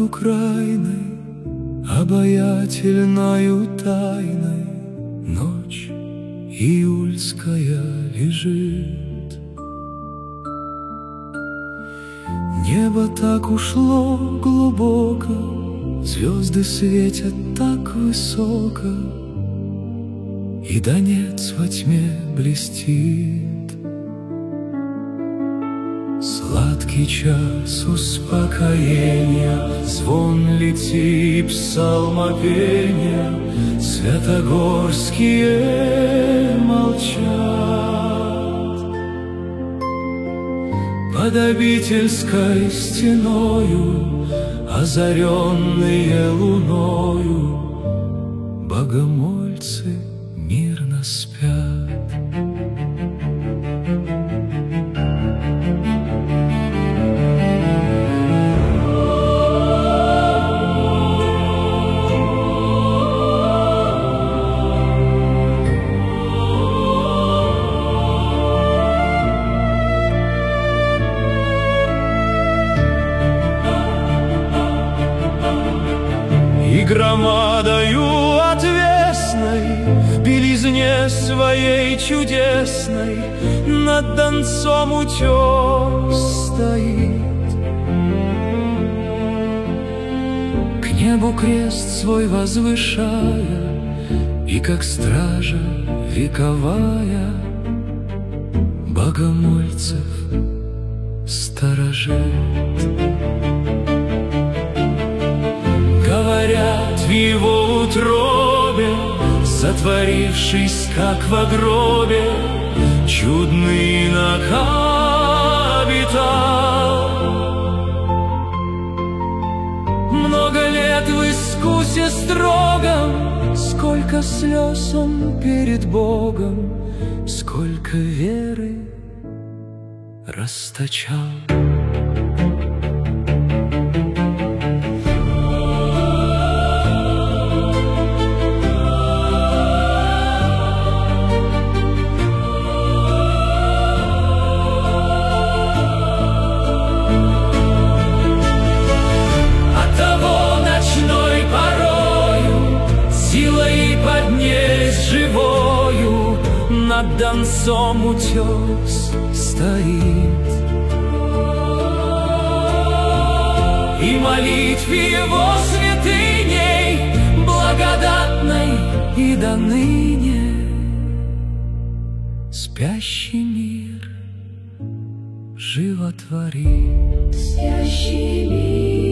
Украиной, обаятельною тайной, ночь июльская лежит. Небо так ушло глубоко, звезды светят так высоко, и донец во тьме блестит. Сладкий час успокоения, звон лети псалмопения, святогорские молчат. Под обительской стеною, озаренные луною, богомольцы мирно спят. И громадою отвесной, в белизне своей чудесной, над Донцом утес стоит. К небу крест свой возвышая, и как стража вековая богомольцев сторожит. Говорят в его утробе, сотворившись как во гробе, чудный инок обитал. Много лет в искусе строгом, сколько слез он перед Богом, сколько веры расточал. Живою над Донцом утес стоит, и молитве его святыней благодатной и доныне спящий мир животворит. Спящий мир